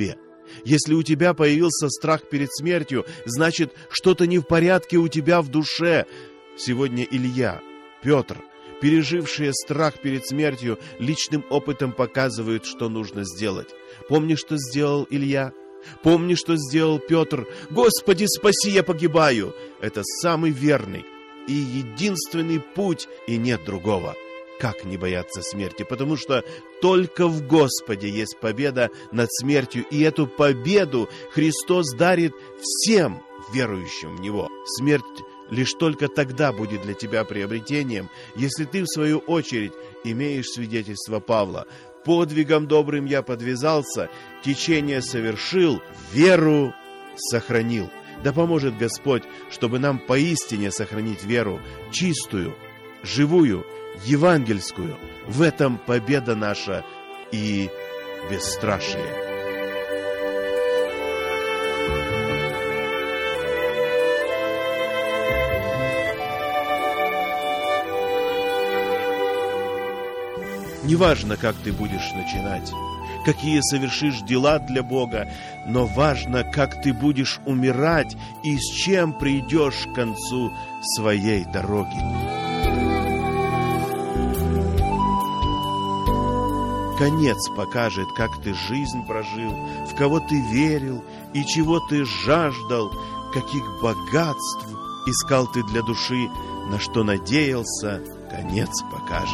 Если у тебя появился страх перед смертью, значит, что-то не в порядке у тебя в душе. Сегодня Илья, Петр, пережившие страх перед смертью, личным опытом показывают, что нужно сделать. Помни, что сделал Илья? Помни, что сделал Петр? «Господи, спаси, я погибаю!» Это самый верный и единственный путь, и нет другого. Как не бояться смерти? Потому что только в Господе есть победа над смертью, и эту победу Христос дарит всем верующим в Него. Смерть лишь только тогда будет для тебя приобретением, если ты, в свою очередь, имеешь свидетельство Павла. «Подвигом добрым я подвязался, течение совершил, веру сохранил». Да поможет Господь, чтобы нам поистине сохранить веру, чистую, живую, евангельскую. В этом победа наша и бесстрашие. Неважно, как ты будешь начинать, какие совершишь дела для Бога, но важно, как ты будешь умирать и с чем придешь к концу своей дороги. Конец покажет, как ты жизнь прожил, в кого ты верил и чего ты жаждал, каких богатств искал ты для души, на что надеялся, конец покажет.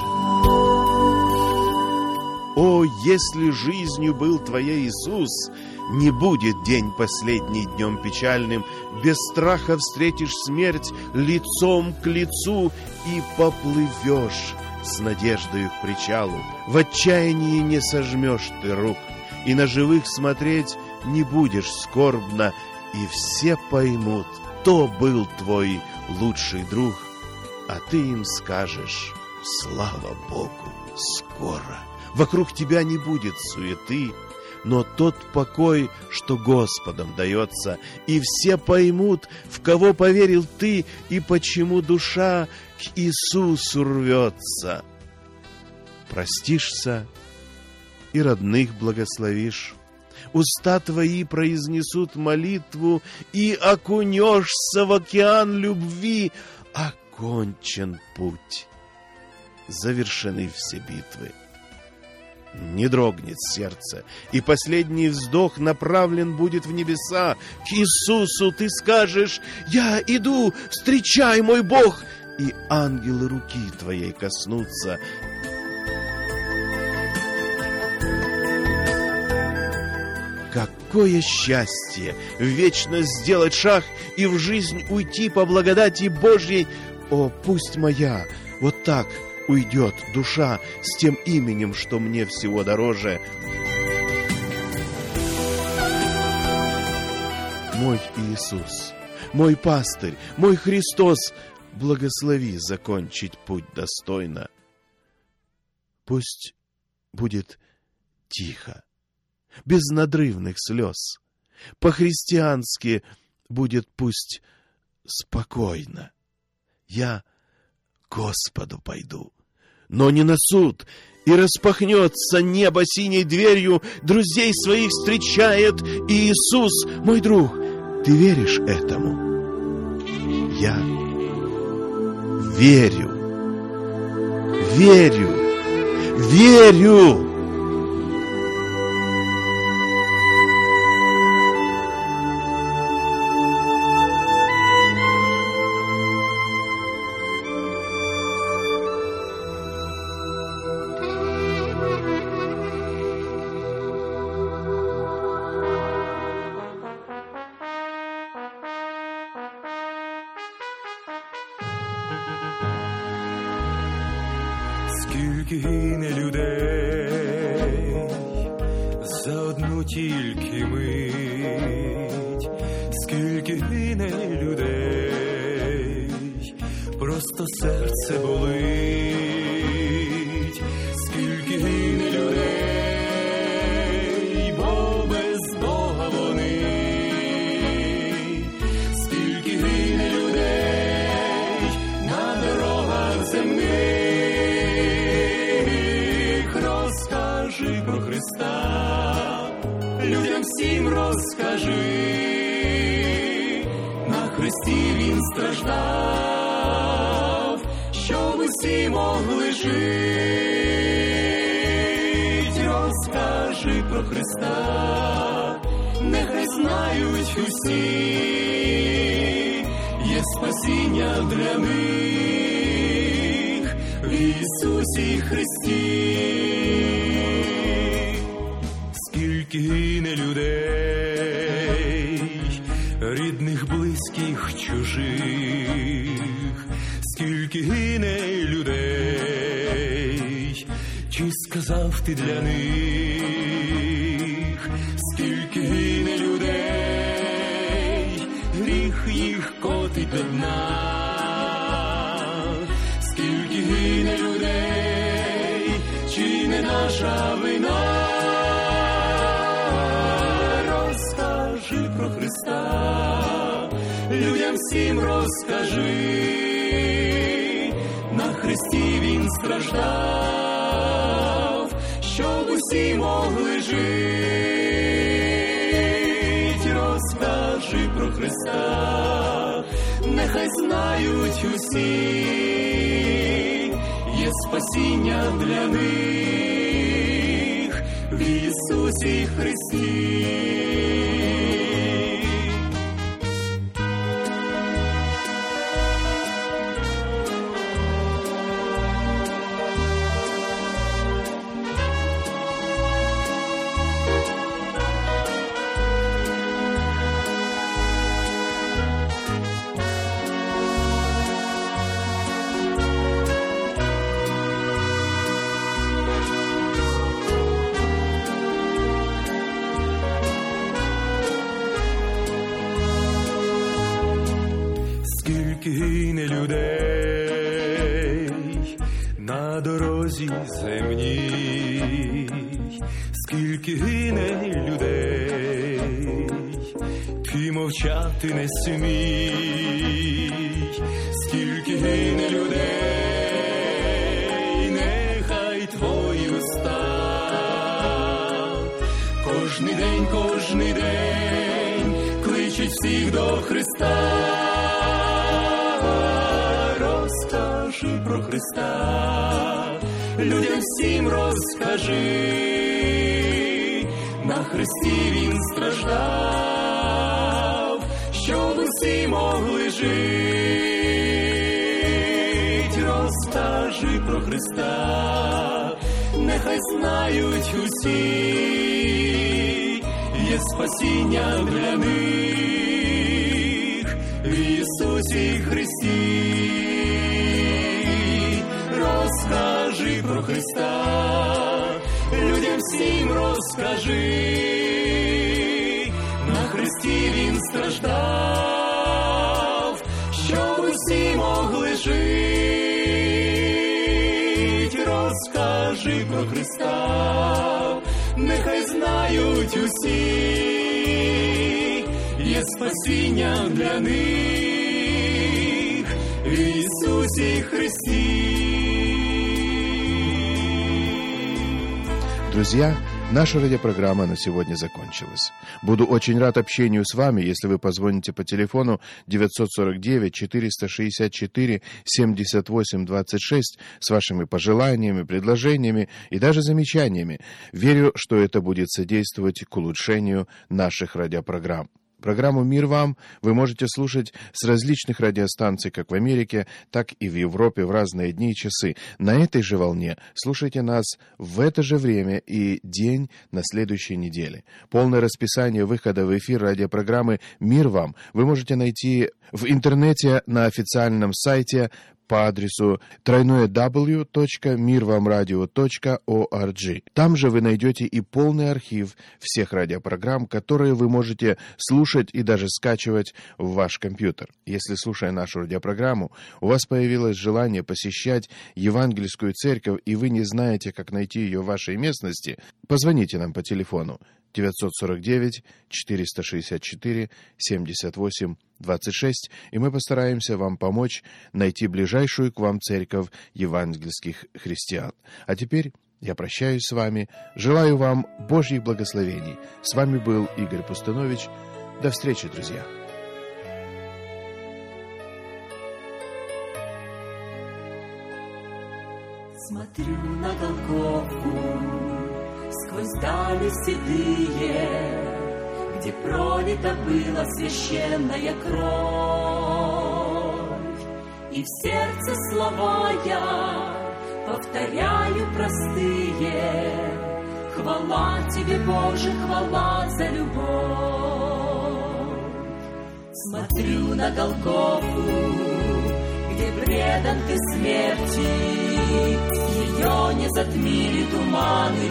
О, если жизнью был твоей Иисус, не будет день последний днем печальным, без страха встретишь смерть лицом к лицу и поплывешь с надеждою к причалу. В отчаянии не сожмешь ты рук, и на живых смотреть не будешь скорбно, и все поймут, кто был твой лучший друг, а ты им скажешь: слава Богу, скоро. Вокруг тебя не будет суеты, но тот покой, что Господом дается, и все поймут, в кого поверил ты, и почему душа к Иисусу рвется. Простишься и родных благословишь, уста твои произнесут молитву, и окунешься в океан любви. Окончен путь, завершены все битвы. Не дрогнет сердце, и последний вздох направлен будет в небеса. К Иисусу ты скажешь: «Я иду, встречай, мой Бог!» И ангелы руки твоей коснутся. Какое счастье вечно сделать шаг и в жизнь уйти по благодати Божьей! О, пусть моя вот так уйдет душа с тем именем, что мне всего дороже. Мой Иисус, мой пастырь, мой Христос, благослови закончить путь достойно. Пусть будет тихо, без надрывных слез. По-христиански будет пусть спокойно. Я к Господу пойду, но не на суд, и распахнется небо синей дверью, друзей своих встречает Иисус, мой друг. Ты веришь этому? Я верю, верю, верю. Скільки гине людей за одну тільки мить, скільки гине людей, просто серце болить, скільки гине людей, бо без Бога вони, скільки гине людей на дорогах земних. Розкажи про Христа, людям всім розкажи. страждав, щоб усі могли жить. Розкажи про Христа, нехай знають усі, є спасіння для них в Ісусі Христі. Скільки гине людей, рідних, близьких, чужих, скільки гине людей, чи сказав ти для них, скільки гине людей, гріх їх котить до дна, скільки гине людей, чи не наша вина. Розкажи про Христа, людям всім розкажи, на Христі Він страждав, щоб усі могли жить. Розкажи про Христа, нехай знають усі, є спасіння для них в Ісусі Христі. Скільки гине людей на дорозі земній, скільки гине людей, ти мовчати не смій, скільки гине людей, нехай твої уста кожний день, кожний день кличуть всіх до Христа. Розкажи про Христа, людям всім розкажи, на Христі Він страждав, щоб усі могли жить. Розкажи про Христа, нехай знають усі, є спасіння для них в Ісусі Христі. Розкажи про Христа, людям всім розкажи, на Христі Він страждав, щоб усі могли жить. Розкажи про Христа, нехай знають усі, є спасіння для них в Ісусі Христі. Друзья, наша радиопрограмма на сегодня закончилась. Буду очень рад общению с вами, если вы позвоните по телефону девятьсот сорок девять четыреста шестьдесят четыре семьдесят восемь двадцать шесть с вашими пожеланиями, предложениями и даже замечаниями. Верю, что это будет содействовать к улучшению наших радиопрограмм. Программу «Мир вам» вы можете слушать с различных радиостанций как в Америке, так и в Европе в разные дни и часы. На этой же волне слушайте нас в это же время и день на следующей неделе. Полное расписание выхода в эфир радиопрограммы «Мир вам» вы можете найти в интернете на официальном сайте по адресу дабл ю дабл ю дабл ю точка мир вам радио точка орг. Там же вы найдете и полный архив всех радиопрограмм, которые вы можете слушать и даже скачивать в ваш компьютер. Если, слушая нашу радиопрограмму, у вас появилось желание посещать Евангельскую церковь, и вы не знаете, как найти ее в вашей местности, позвоните нам по телефону девятьсот сорок девять четыреста шестьдесят четыре семьдесят восемь двадцать шесть, и мы постараемся вам помочь найти ближайшую к вам церковь евангельских христиан. А теперь я прощаюсь с вами, желаю вам Божьих благословений. С вами был Игорь Пустунович. До встречи, друзья. Смотрю на Голгофу сквозь дали седые, где пролита была священная кровь. И в сердце слова я повторяю простые: хвала тебе, Боже, хвала за любовь. Смотрю на Голгофу, где предан ты смерти, ее не затмили туманы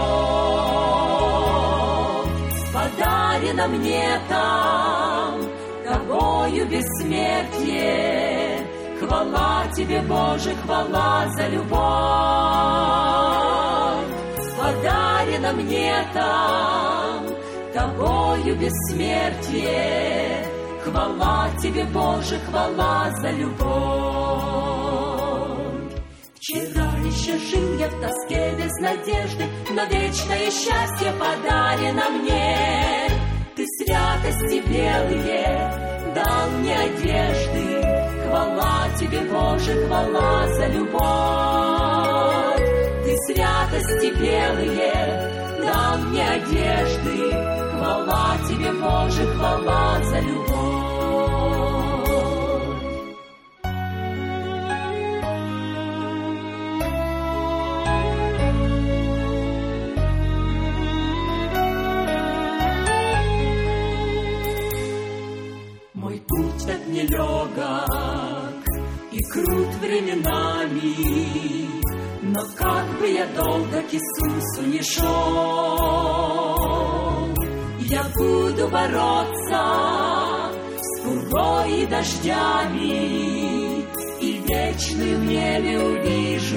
веков. Подарено мне там тобою бессмертие, хвала тебе, Боже, хвала за любовь. Подарено мне там тобою бессмертие, хвала тебе, Боже, хвала за любовь. Вчера еще жил я в тоске без надежды, но вечное счастье подарено мне. Ты святости белые дал мне одежды, хвала тебе, Боже, хвала за любовь. Ты святости белые дал мне одежды, хвала тебе, Боже, хвала за любовь. Мой путь так нелегок и крут временами, но как бы я долго к Иисусу не шел, я буду бороться с пургой и дождями, и вечную в небе увижу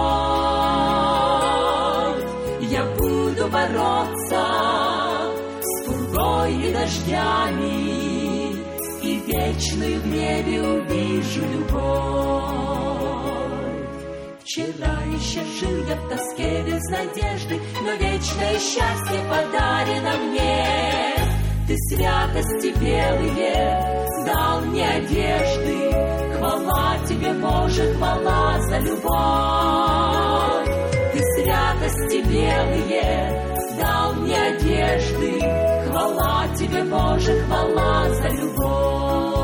любовь. Я буду бороться с пургой и дождями, и вечную в небе увижу любовь. Вчера еще жил я в тоске без надежды, но вечное счастье подарено мне. Ты святости белые дал мне одежды, хвала тебе, Боже, хвала за любовь. Ты святости белые дал мне одежды, хвала тебе, Боже, хвала за любовь.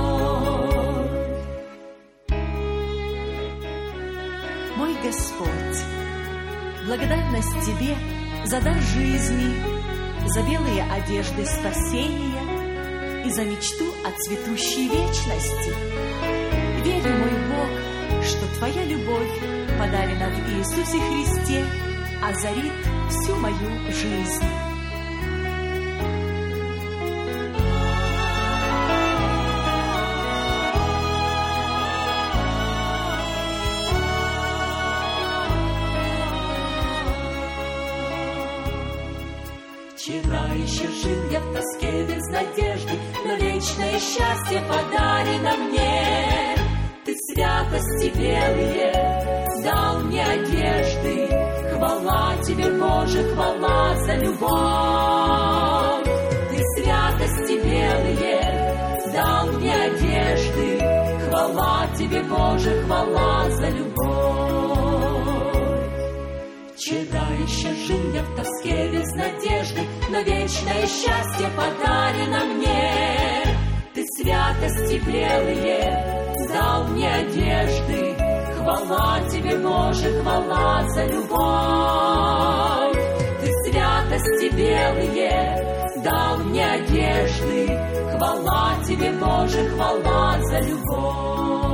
Мой Господь, благодарность Тебе за дар жизни, за белые одежды спасения и за мечту о цветущей вечности. Верю, мой Бог, что Твоя любовь, подарена в Иисусе Христе, озарит всю мою жизнь. Вчера еще жил я в тоске без надежды, но вечное счастье подарено мне. Ты святости белые дал мне одежды, хвала тебе, Боже, хвала за любовь. Ты святости белые дал мне одежды, хвала тебе, Боже, хвала за любовь. Вчера еще жил я в тоске без надежды, но вечное счастье подарено мне. Ты святости белые дал мне одежды, хвала тебе, Боже, хвала за любовь. Ты святости белые дал мне одежды, хвала тебе, Боже, хвала за любовь.